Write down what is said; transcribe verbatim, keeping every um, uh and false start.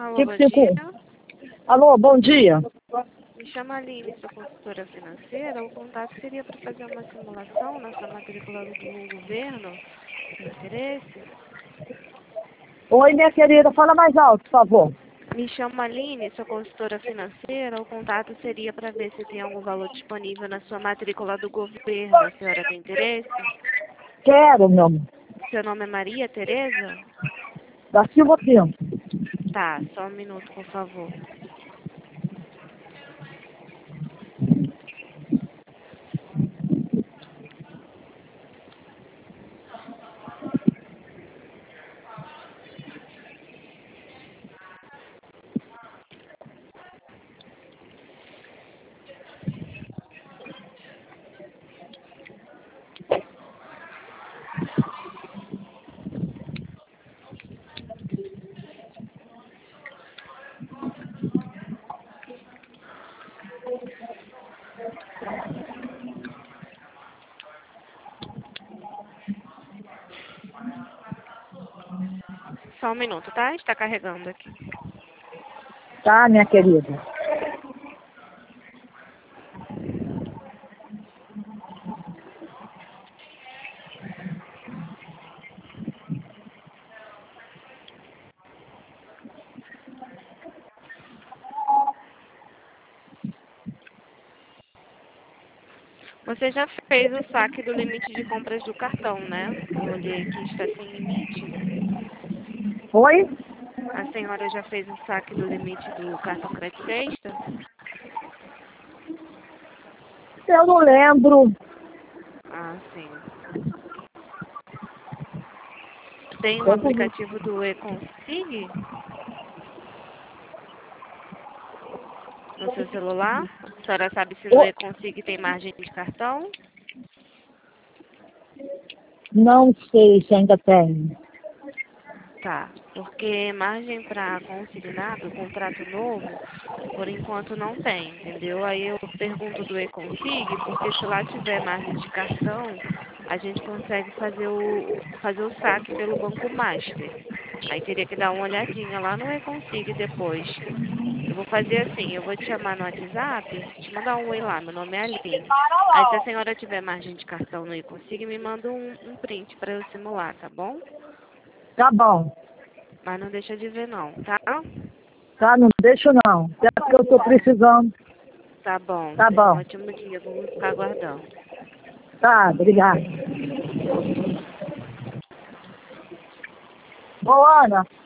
Alô, cinco bom cinco dia. um. Alô, bom dia. Me chama Aline, sou consultora financeira. O contato seria para fazer uma simulação na sua matrícula do governo. Tem interesse? Oi, minha querida, fala mais alto, por favor. Me chamo Aline, sou consultora financeira. O contato seria para ver se tem algum valor disponível na sua matrícula do governo. A senhora tem interesse? Quero, meu amor. Seu nome é Maria Tereza? Da Silva Pinto. Tá, só um minuto, por favor. Só um minuto, tá? Está carregando aqui. Tá, minha querida? Você já fez o saque do limite de compras do cartão, né? Eu olhei que está sem limite. Oi? A senhora já fez o saque do limite do cartão crédito sexta? Eu não lembro. Ah, sim. Tem o Eu não- aplicativo do eConsig no seu celular? A senhora sabe se no Ô, eConsig tem margem de cartão? não sei se ainda tem. Tá, porque margem para consignado, contrato novo, por enquanto não tem, entendeu? Aí eu pergunto do eConsig, porque se lá tiver margem de cartão, a gente consegue fazer o, fazer o saque pelo Banco Master. Aí teria que dar uma olhadinha lá no eConsig depois. Eu vou fazer assim, eu vou te chamar no WhatsApp, te mandar um oi lá, meu nome é Aline. Aí se a senhora tiver margem de cartão no eConsig, me manda um, um print para eu simular, tá bom? Tá bom. Mas não deixa de ver não, tá? Tá, não deixo não. Até porque eu tô precisando. Tá bom. Tá Tenha um bom. ótimo dia. Vamos ficar aguardando. Tá, obrigada. Ô, Ana.